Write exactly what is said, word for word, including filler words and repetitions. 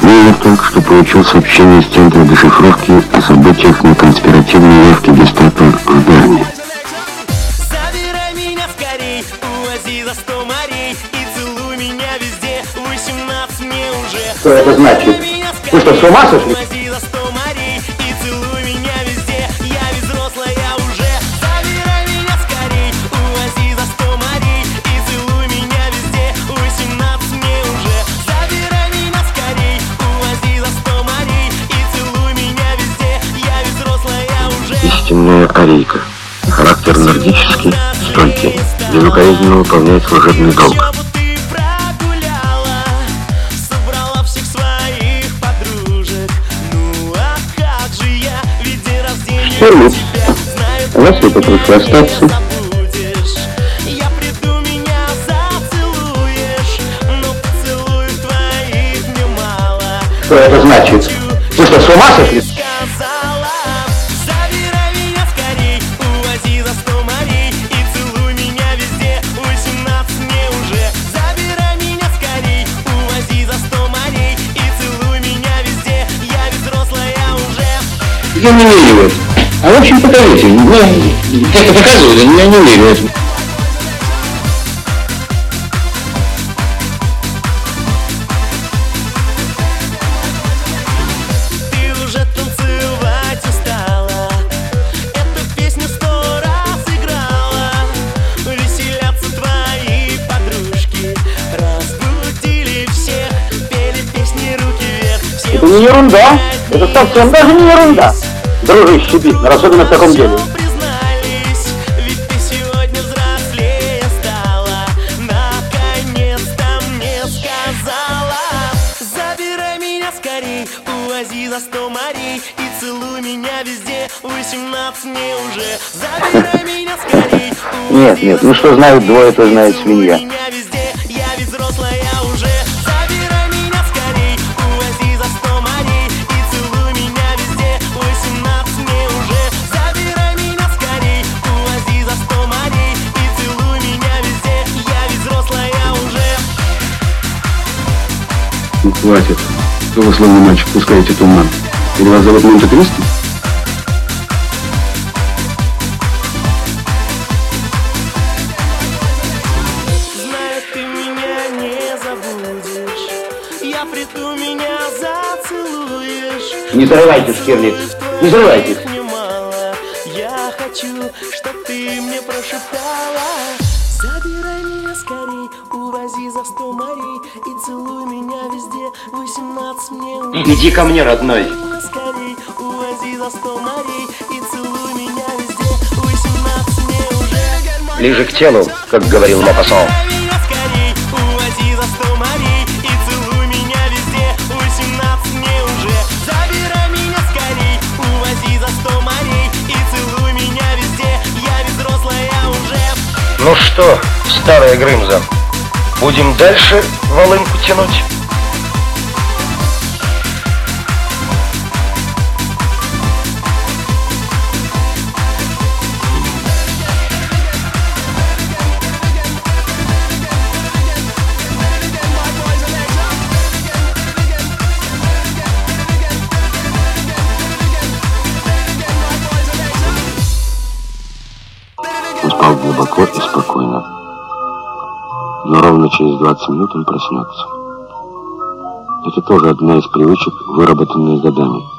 Миллер только что получил сообщение из центра дешифровки о событиях на конспиративной явке гестапо в Берне. Забирай меня скорей, увози за сто морей и целуй меня везде, восемнадцать мне уже. Что это значит? Вы что, с ума сошли? Увози за сто морей и целуй меня везде, я ведь взрослая уже. Забирай меня скорей, увози за сто морей и целуй меня везде, восемнадцать мне уже. Забирай меня скорей, увози за сто морей и целуй меня везде, я ведь взрослая уже. Истинная арийка. Характер нордический, стойкий, безукоризненно выполняет служебный долг. Шерлиц, а вас я попрошу остаться. Что это значит? Вы что, с ума сошли? Я не верю в это. А в общем, покажите. Ну, это показывали, но я не верю в это. Ты уже танцевать устала, эту песню сто раз играла. Веселятся твои подружки, разбудили всех, пели песни руки вверх. Все Это не ерунда. Это совсем даже не ерунда. Дружище Биттнер, особенно в таком деле. Признались, ведь ты сегодня взрослее стала. Наконец-то мне сказала. Забирай меня скорей, увози за сто морей и целуй меня везде, восемнадцать мне уже. Забирай меня скорей. Нет, нет, ну что знают двое, то знает свинья. Меня везде, я ведь взрослая уже. Забирай меня скорей, увози за сто морей и целуй меня везде, восемнадцать мне уже. Забирай меня скорей, увози за сто морей и целуй меня везде, я ведь взрослая уже. Ну, хватит. Что вы, славный мальчик, пускаете туман? Или вас зовут Монте-Кристо? Знаю, ты меня не забудешь, я приду, меня зацелуешь. Не зарывайтесь, Шерлиц, не зарывайтесь. Немало. Я хочу, чтоб ты мне прошептала. Забирай меня скорей, увози за сто морей и целуй меня везде, восемнадцать мне уже. Иди ко мне, родной. Скорей, увози за сто морей и целуй меня везде, восемнадцать мне уже. Ближе к телу, как говорил Мопассан. Забирай меня скорей, увози за сто морей и целуй меня везде, восемнадцать мне уже. Забирай меня скорей, увози за сто морей и целуй меня везде, я ведь взрослая уже. Ну что, старая Грымза, будем дальше волынку тянуть? Он спал глубоко и спокойно. Но ровно через двадцать минут он проснется. Это тоже одна из привычек, выработанных годами.